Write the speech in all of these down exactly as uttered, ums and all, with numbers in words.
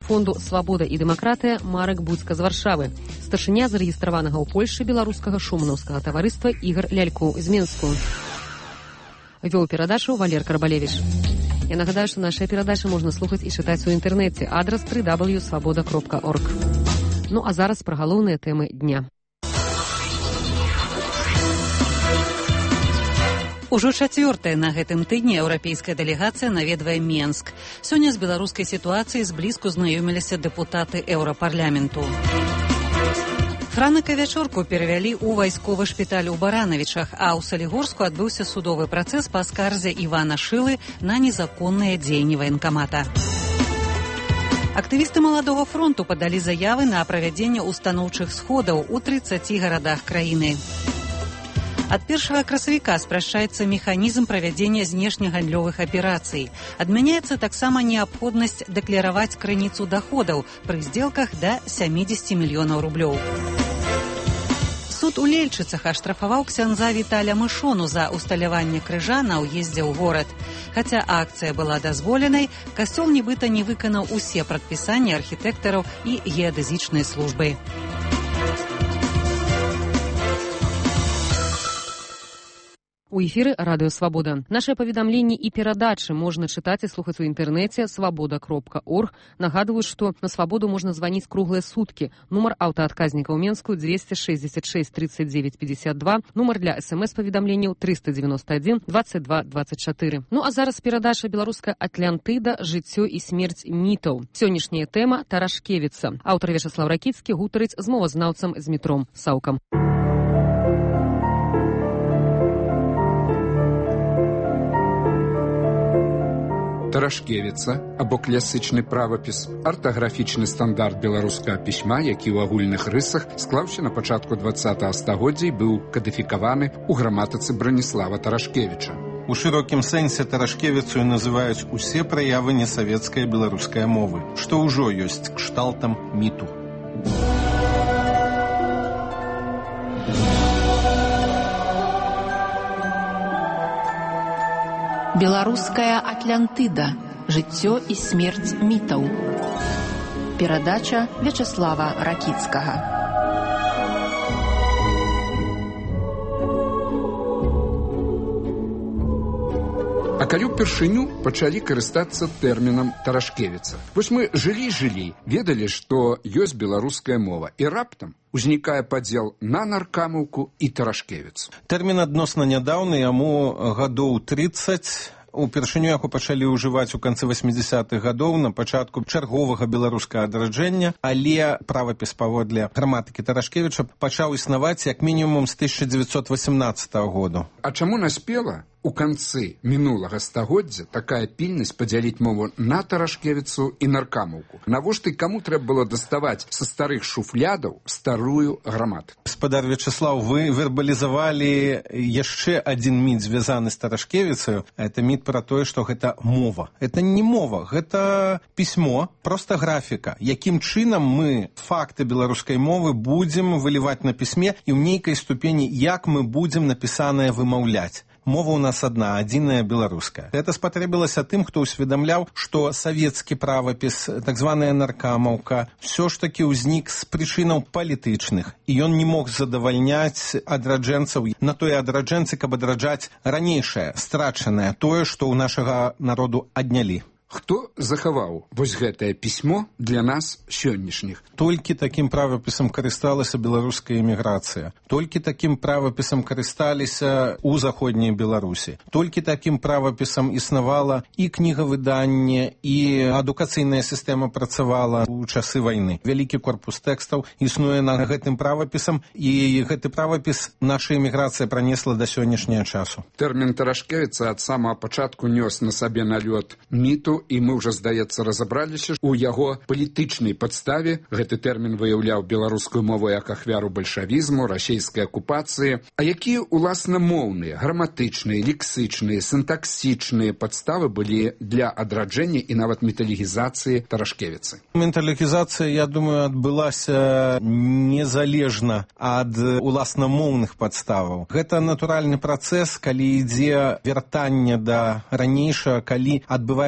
фонду «Свабода і дэмакратыя» Марек Будзька з Варшавы, старшыня зарэгістраванага ў Польшчы беларускага шумнаўскага таварыства Ігар Лялько з Менску. Вёў перадачу Валер Карбалевіч. Я нагадаю, што нашыя перадачы можна слухаць і чытаць у інтэрнэце. Адрас дабл ю дабл ю дабл ю крапка свабода кропка орг. Ну а зараз пра галоўныя тэмы дня. Ужо чацвёртая на гэтым тыдні еўрапейская дэлегацыя наведвае Менск. Сёння з беларускай сітуацыяй зблізку знаёміліся дэпутаты еўрапарламенту. Франыка вячорку перавялі ў вайсковы шпіталь у Баранавічах, а ў Салігорску адбыўся судовы працэс па скарзе Івана Шылы на незаконныя дзеянні ваенкамата. Актывісты Маладога фронту падалі заявы на правядзенне устаноўчых сходаў у трыццаці гарадах краіны. Ад першага красавіка спрашчаецца механізм правядзення знешнегандлёвых аперацый. Адмяняецца таксама неабходнасць дэклараваць крыніцу даходаў пры здзелках да сямідзесяці мільёнаў рублёў. Суд у Лельчыцах аштрафаваў ксяндза Віталя Мышону за усталяванне крыжа на ўездзе ў горад. Хаця акцыя была дазволенай, касцёл нібыта не выканаў усе прадпісанні архітэктараў і геадэзічнай службы. У эфіры радыё «Свабода». Нашыя паведамленні і перадачы можна чытаць і слухаць у інтэрнэце свабода кропка орг. Нагадваю, што на «Свабоду» можна званіць круглыя суткі. Нумар аўтаадказніка ў Менску двести шестьдесят шесть тридцать девять пятьдесят два, нумар для эс-эм-эс-паведамленняў триста девяносто один двадцать два двадцать четыре. Ну а зараз перадача «Беларуская Атлантыда. Жыццё і смерць мітаў». Сённяшняя тэма Тарашкевіца. Аўтар Вячаслаў Ракіцкі гутарыць з мовазнаўцам Змітром Саўкам. Тарашкевіца, або класічны правапіс, артаграфічны стандарт беларускага пісьма, які ў агульных рысах склаўся на пачатку двадцатага стагоддзя і быў кадыфікаваны ў граматыцы Браніслава Тарашкевіча. У шырокім сэнсе Тарашкевіцаю называюць усе праявы несавецкай беларускай мовы, што ўжо ёсць кшталтам міту. Беларуская Атлантыда. Жыццё і смерць мітаў. Перадача Вячаслава Ракіцкага. А калі ўпершыню пачалі карыстацца тэрмінам Тарашкевіца. Вось мы жылі-жылі, ведалі, што ёсць беларуская мова, і раптам узнікае падзел на наркамаўку і Тарашкевіцу. Тэрмін адносна нядаўны, яму гадоў трыццаць. Упершыню яго пачалі ўжываць у канцы васьмідзясятых гадоў на пачатку чарговага беларускага адраджэння, але правапіс паводле граматыкі Тарашкевіча пачаў існаваць як мінімум з тысяча дзевяцьсот васямнаццатага году. А чаму наспела у канцы мінулага стагоддзя такая пільнасць падзяліць мову на Тарашкевіцу і наркамаўку? Навошта і каму трэба было даставаць са старых шуфлядаў старую граматыку? Гаспадар Вячаслаў, вы вербалізавалі яшчэ адзін міт, звязаны з Тарашкевіцаю. Это міт пра тое, што гэта мова. Это не мова, гэта пісьмо, проста графіка. Якім чынам мы факты беларускай мовы будзем выліваць на пісьме і ў нейкай ступені, як мы будзем напісанае вымаўляць. Мова ў нас адна, адзіная беларуская. Гэта спатрэбілася тым, хто ўсведамляў, што савецкі правапіс, так званая наркамаўка, ўсё ж такі ўзнік з прычынаў палітычных. І ён не мог задавальняць адраджэнцаў на тое адраджэнцы, каб адраджаць ранейшае, страчанае, тое, што ў нашага народу аднялі. Хто захаваў вось гэтае пісьмо для нас сённяшніх? Толькі такім правапісам карысталася беларуская эміграцыя. Толькі такім правапісам карысталіся ў заходняй Беларусі. Толькі такім правапісам існавала і кнігавыданне, і адукацыйная сістэма працавала ў часы вайны. Вялікі корпус тэкстаў існуе на гэтым правапісам, і гэты правапіс наша эміграцыя пранесла да сённяшняга часу. Тэрмін Тарашкевіца ад самага пачатку нёс на сабе налёт міту, і мы ўжо, здаецца, разабраліся у яго палітычнай падставе. Гэты тэрмін выяўляў беларускую мову як ахвяру бальшавізму, расійскай акупацыі. А якія уласна моўныя, граматычныя, лексычныя, сінтаксічныя падставы былі для адраджэння і нават металігізацыі Тарашкевіцы? Металігізацыя, я думаю, адбылася незалежна ад уласнамоўных падставаў. Гэта натуральны працэс, калі ідзе вяртанне да ранейшага, калі адбываецца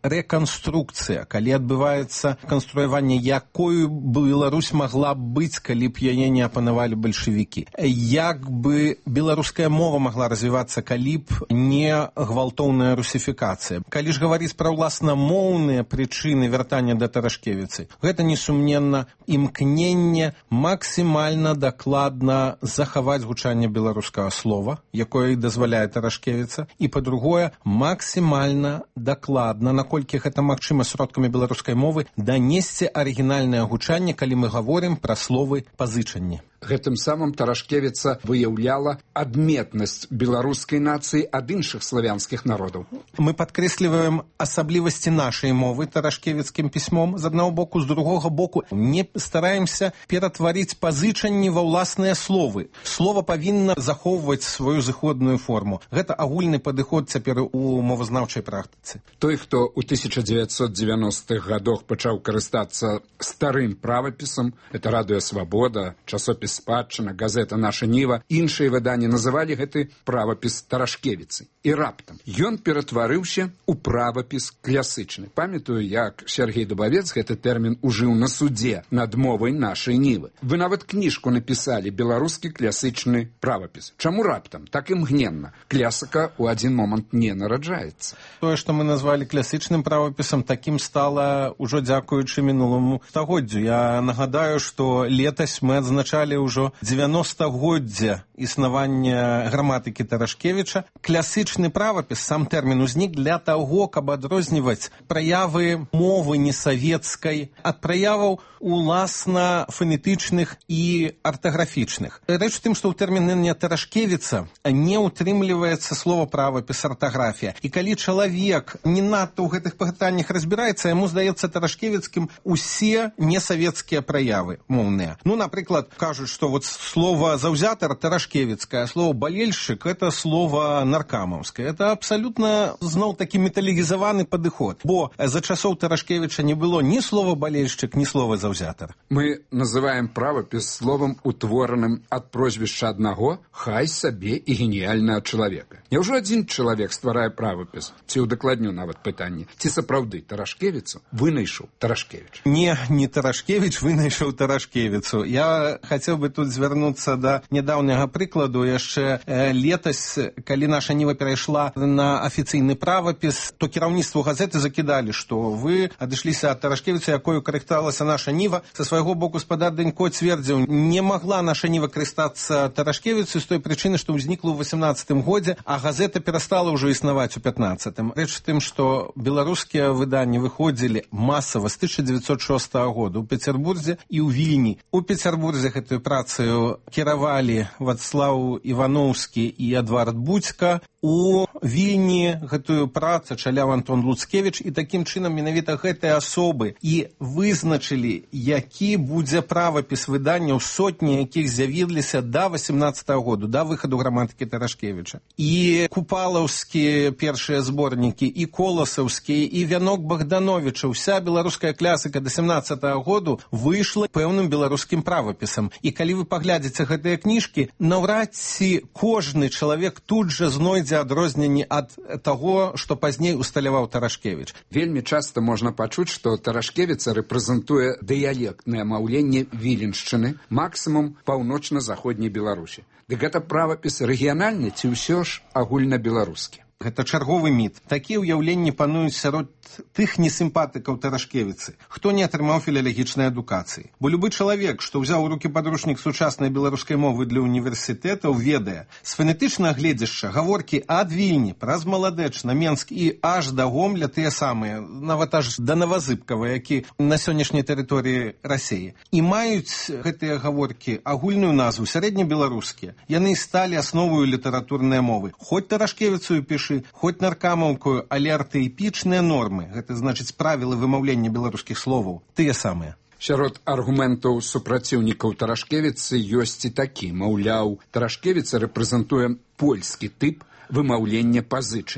рэканструкцыя, калі адбываецца канструяванне, якою Беларусь магла б быць, калі б яе не апанавалі бальшавікі. Як бы беларуская мова могла развівацца, калі б не гвалтоўная русіфікацыя. Калі ж гаварыць пра ўласнамоўныя прычыны вяртання да Тарашкевіцы, гэта несумненна імкненне максімальна дакладна захаваць гучанне беларускага слова, якое і дазваляе Тарашкевіца, і, па-другое, максімальна дакладна, наколькі гэта магчыма сродкамі беларускай мовы, данесці арыгінальнае гучанне, калі мы гаворым пра словы пазычанні. Гэтым самым Тарашкевіца выяўляла адметнасць беларускай нацыі ад іншых славянскіх народаў. Мы падкрэсліваем асаблівасці нашай мовы тарашкевіцкім пісьмом з аднаго боку, з другога боку не стараемся ператварыць пазычанні ва ўласныя словы. Слова павінна захоўваць сваю зыходную форму. Гэта агульны падыход цяпер у мовазнаўчай практыцы. Той, хто ў тысяча дзевяцьсот дзевяностых гадах пачаў карыстацца старым правапісам, это радыё «Свабода», часопіс «Спадчына», газета «Наша Ніва», іншыя выданні называлі гэты правапіс Тарашкевіцы. І раптам ён ператварыўся ў правапіс клясычны. Памятаю, як Сергей Дубавец гэты тэрмін ужыў на судзе над мовай нашай Нівы. Вы нават кніжку напісалі «Беларускі клясычны правапіс». Чаму раптам? Так імгненна. Клясыка ў адзін момант не нараджаецца. Тое, што мы назвалі клясычным правапісам, такім стала ўжо дзякуючы мінуламу стагоддзю. Я нагадаю, што летась мы адзначалі ўжо дзевяностагоддзе існавання граматыкі Тарашкевіча. Клясычны правапіс, сам тэрмін узнік для таго, каб адрозніваць праявы мовы несавецкай ад праяваў уласна фонетычных і артаграфічных. Рэч у тым, што ў тэрміне Тарашкевіца не ўтрымліваецца слова правапіс, артаграфія. І калі чалавек не надта ў гэтых пытаннях разбіраецца, яму здаецца Тарашкевіцкім усе несавецкія праявы моўныя. Ну, напрыклад, кажуць, што вот слово «заўзятар» тарашкевіцкае, слово «балельшчык» — это слово наркамаўскае. Это абсолютно зноў-такі металігізаваны падыход, бо за часоў Тарашкевіча не было ні слова «балельшчык», ні слова «заўзятар». Мы называем правапіс словам, утвораным ад прозвішча аднаго, хай сабе і геніяльнага чалавека. Няўжо адзін чалавек стварае правапіс? Ці ўдакладню нават пытанне, ці сапраўды Тарашкевіцу вынайшаў Тарашкевіч? Не, не Тарашкевіч вынайшаў Тарашкевіцу. Я хацеў бы тут звярнуцца да нядаўняга прыкладу. Яшчэ э, летась, калі наша Ніва перайшла на афіцыйны правапіс, то кіраўніцтву газеты закідалі, што вы адышліся ад Тарашкевіца, якою карысталася наша Ніва. Са свайго боку спадар Данько цвердзіў, не магла наша Ніва карыстацца Тарашкевіцу з той прычыны, што ўзнікла ў восемнадцатым годзе, а газета перастала ўжо існаваць у пятнаццатым. Рэч у тым, што беларускія выданні выходзілі масава з тысяча дзевяцьсот шостага года ў Петербурзе і ў Вільні. У Петербурзе гэтую працу кіравалі Вацлаў Івановскі і Эдвард Будзька. У Вільні гэтую працу чаляў Антон Луцкевіч, і такім чынам менавіта гэтыя асобы і вызначылі, які будзе правапіс выданняў, сотні якіх з'явіліся да восемнадцатага году, да выхаду граматыкі Тарашкевіча. І купалаўскія першыя зборнікі, і коласаўскія, і вянок Богдановича, уся беларуская клясыка да семнадцатага году выйшла пэўным беларускім правапісам. І калі вы паглядзіце гэтыя кніжкі, наўрад ці кожны чалавек тут жа знойдзе адрозненні ад таго, што пазней усталяваў Тарашкевіч. Вельмі часта можна пачуць, што Тарашкевіца рэпрэзентуе дыялектнае маўленне Віленшчыны, максімум паўночна-заходняй Беларусі. Дык гэта правапіс рэгіянальны ці ўсё ж агульнабеларускі? Гэта чарговы міт. Такія ўяўленні пануюць сярод тых несімпатыкаў Тарашкевіцы, хто не атрымаў філалагічнай адукацыі. Бо любы чалавек, што ўзяў у рукі падручнік сучаснай беларускай мовы для універсітэтаў, ведае, з фанетычнага гледзяшча гаворкі ад Вільні, праз Маладэч, на Менск і аж да Гомля тыя самыя, нават аж да Новазыбкава, які на сённяшняй тэрыторыі Расіі. І маюць гэтыя гаворкі агульную назву, сярэднебеларускія. Яны сталі асновою літаратурнай мовы. Хоць Тарашкевіцу пішы, хоць наркамаўкую, але артаіпічныя нормы, гэта значыць правілы вымаўлення беларускіх словаў, тыя самыя. Сярод аргументаў супраціўнікаў Тарашкевіцы ёсць і такі, маўляў, Тарашкевіца рэпрэзентуе польскі тып вымаўлення пазычанняў.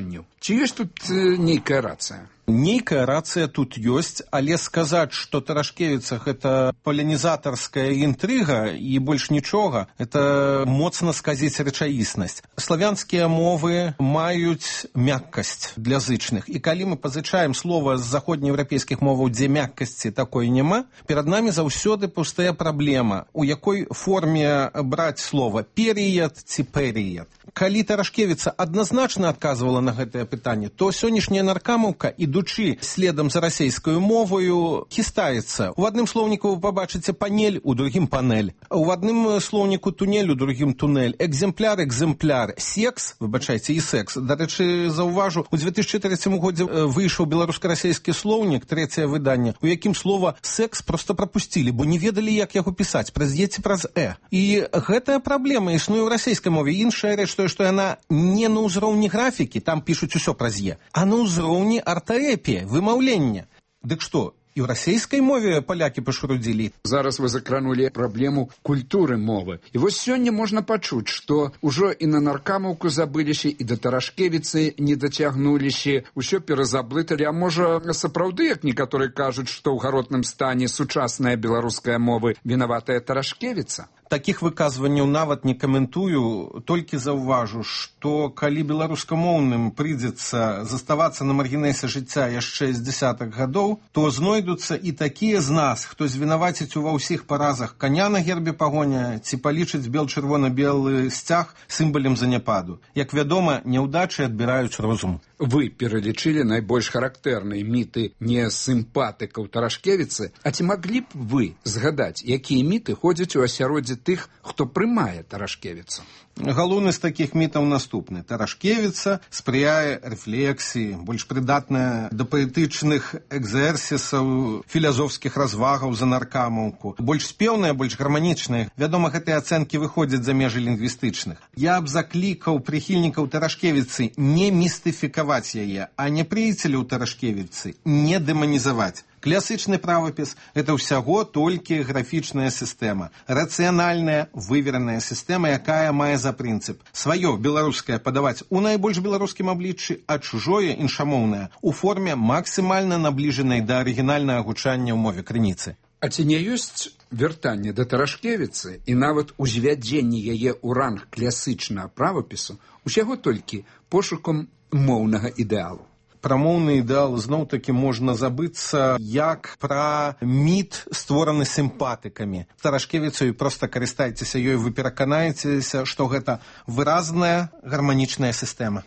Ці ёсць тут э, нейкая рацыя? Нейкая рацыя тут ёсць, але сказаць, што Тарашкевіца гэта палянізатарская інтрыга і больш нічога, это моцна сказіць рэчаіснасць. Славянскія мовы маюць мяккасць для зычных, і калі мы пазычаем слова з заходнееўрапейскіх моваў, дзе мяккасці такой няма, перад намі заўсёды пустая праблема, у якой форме браць слова перыяд ці перыяд. Калі Тарашкевіца адназначна адказвала на гэтае пытанне, то сённяшняя наркамаўка, ідучы следам за расейскую моваю, хістаецца. У адным слоўніку вы пабачыце панель, у другім панель. У адным слоўніку тунель, у другім тунель. Экземпляр, экземпляр. Секс, выбачайце, і секс. Дарэчы, заўважу, у две тысячы трэцім годзе выйшаў беларуска-расейскі слоўнік, трэцяе выданне, у якім слова секс проста прапусцілі, бо не ведалі, як яго пісаць, праз е ці праз э. І гэтая праблема існуе ў расейскай мове. Іншая рэч, што яна не на ўзроўні графікі, там пішуць усё праз е, а на ўзроўні артаэпіі, вымаўлення. Дык што, і ў расейскай мове палякі пашурудзілі? Зараз вы закранулі праблему культуры мовы. І вось сёння можна пачуць, што ўжо і на наркамаўку забыліся, і да Тарашкевіцы не дацягнуліся, усё перазаблыталі, а можа, сапраўды, як некаторыя кажуць, што ў гаротным стане сучасная беларуская мова вінаватая Тарашкевіца? Такіх выказванняў нават не каментую, толькі заўважу, што калі беларускамоўным прыйдзецца заставацца на маргінесе жыцця яшчэ з дзясятых гадоў, то знойдуцца і такія з нас, хто звінаваціць ува ўсіх паразах каня на гербе пагоня ці палічыць бел-чырвона-белы сцяг сімбалем заняпаду. Як вядома, няўдачы адбіраюць розум. Вы пералічылі найбольш характэрныя міты не сімпатыкаў Тарашкевіцы, а ці маглі б вы згадаць, якія міты ходзяць у асяроддзе тых, хто прымае Тарашкевіцу? Галоўны з такіх мітаў наступны. Тарашкевіца спрыяе рэфлексіі, больш прыдатная да паэтычных экзерсісаў, філазофскіх развагаў за наркамаўку, больш спеўная, больш гарманічная. Вядома, гэтыя ацэнкі выходзяць за межы лінгвістычных. Я б заклікаў прыхільнікаў Тарашкевіцы не містыфікаваць яе, а непрыяцеляў Тарашкевіцы не дэманізаваць. Класычны правапіс – гэта ўсяго толькі графічная сістэма, рацыянальная, вывераная сістэма, якая мае за прынцып сваё беларускае падаваць у найбольш беларускім абліччы, а чужое іншамоўнае у форме максімальна набліжанай да арыгінальнага гучання ў мове крыніцы. А ці не ёсць вяртанне да Тарашкевіцы і нават узвядзенне яе ў ранг класычнага правапісу усяго толькі пошукам моўнага ідэалу? Пра моўны ідэал зноў-такі можна забыцца як пра міт, створаны сімпатыкамі. Тарашкевіцаю проста карыстайцеся ёй, вы пераканаецеся, што гэта выразная гарманічная сістэма.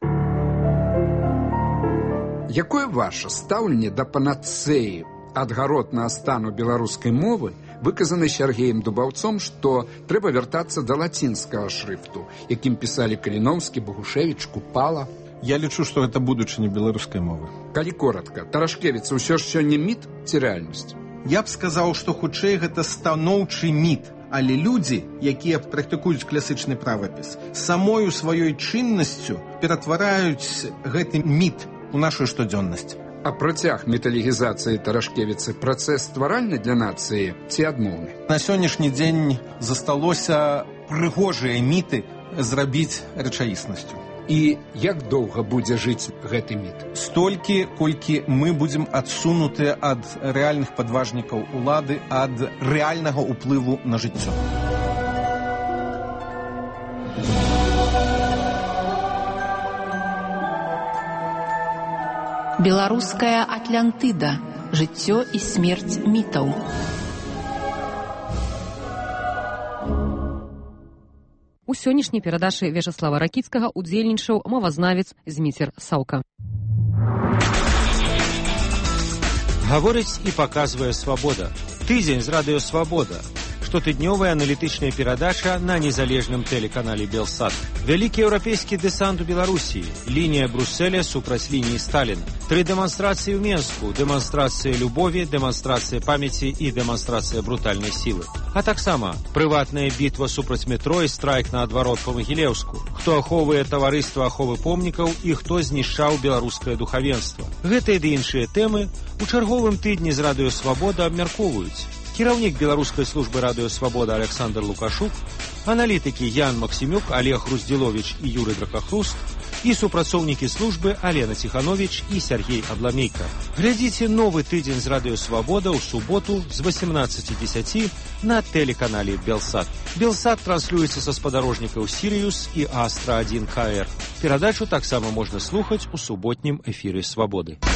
Якое ваша стаўленне да панацэі адгаротнага стану беларускай мовы, выказаны Сергеем Дубаўцом, што трэба вяртацца да лацінскага шрыфту, якім пісалі Каліноўскі, Багушевіч, Купала? Я лічу, што гэта будучыня беларускай мовы. Калі коротка, Тарашкевіца ўсё ж сёння міт ці рэальнасць? Я б сказаў, што хутчэй гэта станоўчы міт, але людзі, якія практыкуюць класічны правапіс, самою сваёй чыннасцю ператвараюць гэты міт у нашу штодзённасць. А працяг металегізацыі Тарашкевіцы працэс стваральны для нацыі ці адмоўны? На сённяшні дзень засталося прыгожыя міты зрабіць рэчаіснасцю. І як доўга будзе жыць гэты міт? Столькі, колькі мы будзем адсунутыя ад рэальных падважнікаў улады, ад рэальнага ўплыву на жыццё. Беларуская Атлантыда. Жыццё і смерць мітаў. У сённяшняй перадачы Вячаслава Ракіцкага удзельнічаў мовазнавец Зміцер Саўка. Гаворыць і паказвае свабода. Тыдзень з радыё «Свабода». Штотыднёвая аналітычная перадача на незалежным тэлеканале «Белсат». Вялікі еўрапейскі дэсант у Беларусі. Лінія Брусселя супраць лініі Сталіна. Тры дэманстрацыі ў Менску. Дэманстрацыя любові, дэманстрацыя памяці і дэманстрацыя брутальнай сілы. А таксама прыватная бітва супраць метро і страйк наадварот па Магілеўску. Хто ахоўвае таварыства аховы помнікаў і хто знішчаў беларускае духавенства. Гэтыя ды іншыя тэмы у чарговым тыдні з радыё «Свабода» абмяркоўваюць. Кіраўнік беларускай службы радыё «Свабода» Александр Лукашук, аналітыкі Ян Максімюк, Олег Руздзіловіч і Юрый Дракахруст, і супрацоўнікі службы Алена Ціхановіч і Сергей Абламейка. Глядзіце новы тыдзень з радыё Свабода ў суботу з восемнадцати десяти на тэлеканале Белсат. Белсат транслюецца са спадарожнікаў Сіриус і Астра один К Р. Перадачу таксама можна слухаць у суботнім эфіры Свабоды.